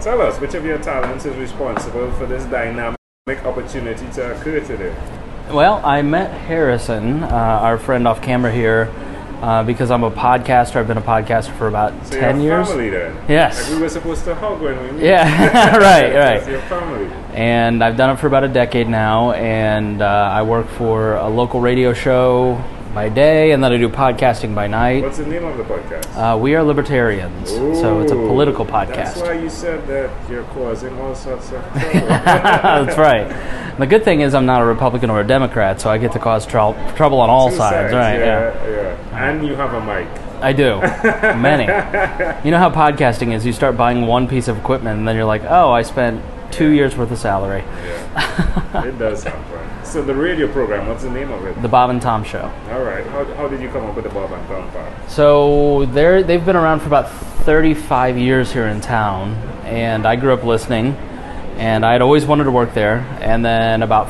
Tell us, which of your talents is responsible for this dynamic opportunity to occur today? Well, I met Harrison, our friend off camera here, because I'm a podcaster. I've been a podcaster for about 10 years. Family then? Yes. Like we were supposed to hug when we met. Yeah, right. That's your family. And I've done it for about a decade now, and I work for a local radio show by day, and then I do podcasting by night. What's the name of the podcast? We Are Libertarians. Ooh, so it's a political podcast. That's why you said that you're causing all sorts of trouble. That's right. The good thing is I'm not a Republican or a Democrat, so I get to cause trouble on all sides. Right? Yeah. And you have a mic. I do. Many. You know how podcasting is. You start buying one piece of equipment, and then you're like, oh, I spent 2 years worth of salary. Yeah. It does sound fun. So the radio program, what's the name of it? The Bob and Tom Show. All right. How did you come up with the Bob and Tom part? So they've been around for about 35 years here in town, and I grew up listening, and I had always wanted to work there. And then about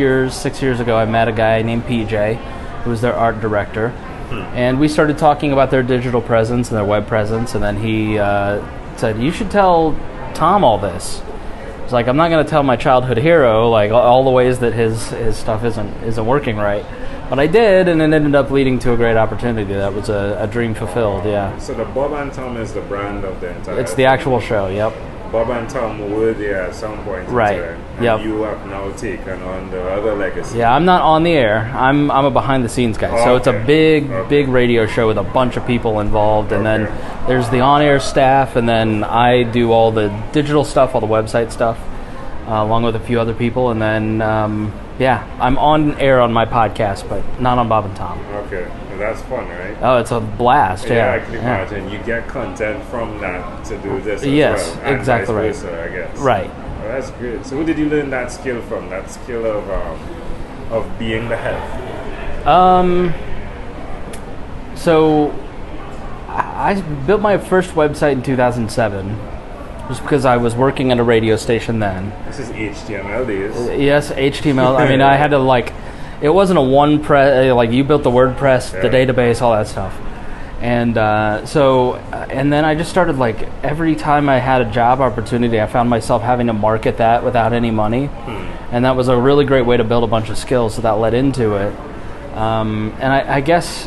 6 years ago, I met a guy named PJ, who was their art director, and we started talking about their digital presence and their web presence, and then he said, you should tell Tom all this. It's like, I'm not going to tell my childhood hero like all the ways that his stuff isn't working right, but I did, and it ended up leading to a great opportunity. That was a dream fulfilled. Yeah. So the Bob and Tom is the brand of the entire. It's the actual show. Yep. Bob and Tom were there at some point. Right. And yep. You have now taken on the other legacy. Yeah, I'm not on the air. I'm a behind the scenes guy. So it's a big radio show with a bunch of people involved, and then there's the on air staff, and then I do all the digital stuff, all the website stuff, along with a few other people, and then I'm on air on my podcast, but not on Bob and Tom. Okay, well, that's fun, right? Oh, it's a blast. Yeah, I can imagine you get content from that to do this. Yes, as well, and exactly vice right. versa, I guess. Right. Well, that's good. So, who did you learn that skill from? That skill of being the head. So I built my first website in 2007. Just because I was working at a radio station then. This is HTML days. Yes, HTML. I mean, I had to it wasn't a one press, like you built the WordPress, the database, all that stuff. And and then I just started every time I had a job opportunity, I found myself having to market that without any money. And that was a really great way to build a bunch of skills, so that led into it. And I guess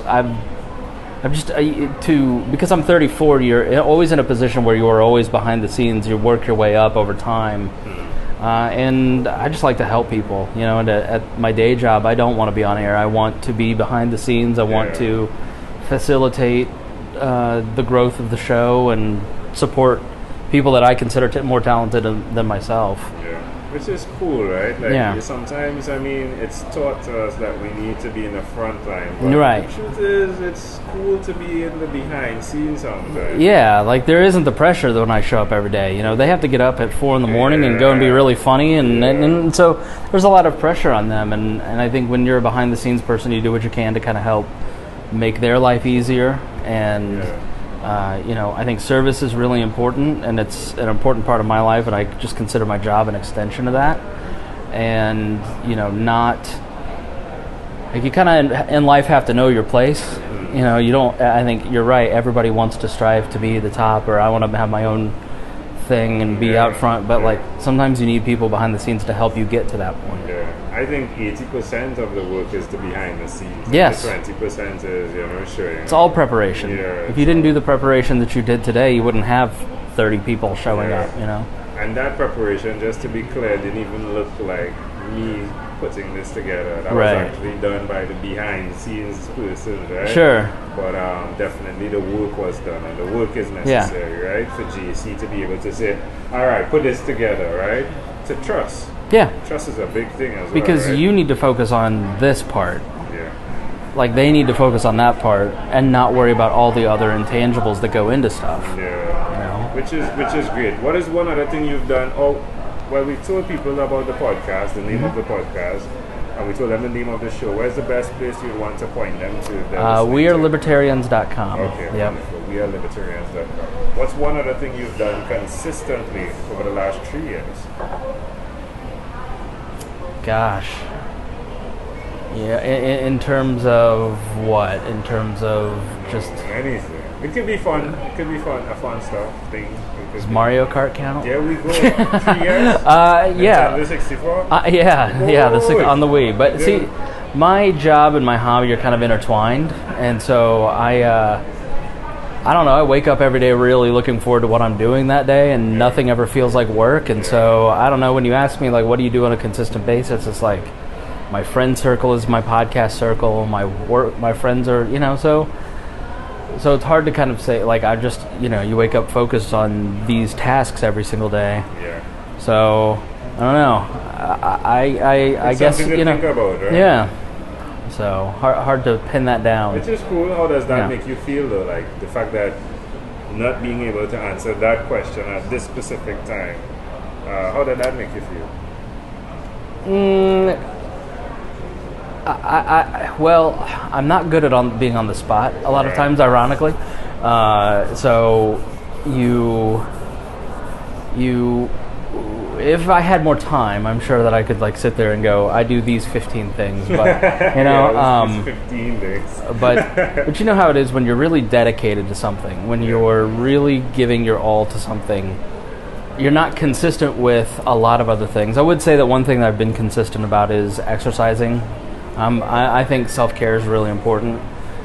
because I'm 34, you're always in a position where you are always behind the scenes. You work your way up over time, and I just like to help people. And at my day job, I don't want to be on air. I want to be behind the scenes. I want to facilitate the growth of the show and support people that I consider more talented than myself. Yeah. Which is cool, right? Sometimes, it's taught to us that we need to be in the front line. But right. The truth is, it's cool to be in the behind scenes sometimes. Yeah, there isn't the pressure that when I show up every day. They have to get up at 4 a.m. and go and be really funny. And so there's a lot of pressure on them. And I think when you're a behind the scenes person, you do what you can to kind of help make their life easier. And I think service is really important, and it's an important part of my life, and I just consider my job an extension of that. And, you kind of in life have to know your place. You don't, I think you're right, everybody wants to strive to be the top, or I want to have my own thing and be out front, but sometimes you need people behind the scenes to help you get to that point. Yeah. I think 80% of the work is the behind the scenes. Yes. The 20% is, showing. It's all preparation. Yeah, if you didn't do the preparation that you did today, you wouldn't have 30 people showing up, And that preparation, just to be clear, didn't even look like me putting this together. That was actually done by the behind the scenes person, right? Sure. But definitely the work was done, and the work is necessary, right? For JC to be able to say, all right, put this together, right? To trust. Yeah. Trust is a big thing as well. Because right? you need to focus on this part. Yeah. They need to focus on that part and not worry about all the other intangibles that go into stuff. Yeah. Which is great. What is one other thing you've done? We told people about the podcast, the name of the podcast, and we told them the name of the show. Where's the best place you'd want to point them to? WeAreLibertarians.com. Okay, yep. Wonderful. WeAreLibertarians.com. What's one other thing you've done consistently over the last 3 years? Gosh. Yeah, in terms of what? In terms of just... Anything. It could be fun. It could be fun. A fun stuff thing. Does Mario Kart count? There we go. 3 years. Yeah. Nintendo 64. On the Wii. But see, my job and my hobby are kind of intertwined, and so I don't know. I wake up every day really looking forward to what I'm doing that day, and nothing ever feels like work. And so I don't know. When you ask me like, what do you do on a consistent basis? It's like my friend circle is my podcast circle. My friends are, so it's hard to kind of say like I just you wake up focused on these tasks every single day. Yeah. So I don't know. I guess something to think about, right? Yeah. So hard to pin that down. Which is cool. How does that make you feel though? Like the fact that not being able to answer that question at this specific time. How did that make you feel? Well, I'm not good at being on the spot a lot of times, ironically. So if I had more time, I'm sure that I could like sit there and go, I do these 15 things, but these 15 things. but you know how it is when you're really dedicated to something, when you're really giving your all to something, you're not consistent with a lot of other things. I would say that one thing that I've been consistent about is exercising. I think self-care is really important.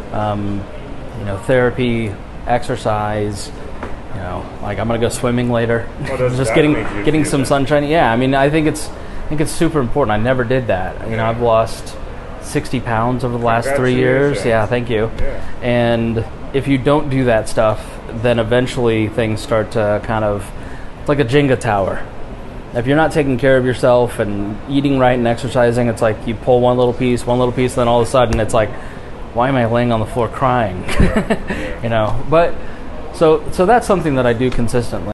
Therapy, exercise. Like I'm gonna go swimming later. Just getting some sunshine. Yeah, I mean, I think it's super important. I never did that. I've lost 60 pounds over the last 3 years. Yeah, thank you. Yeah. And if you don't do that stuff, then eventually things start to kind of, it's like a Jenga tower. If you're not taking care of yourself and eating right and exercising, it's like you pull one little piece, and then all of a sudden it's like, why am I laying on the floor crying? But so that's something that I do consistently.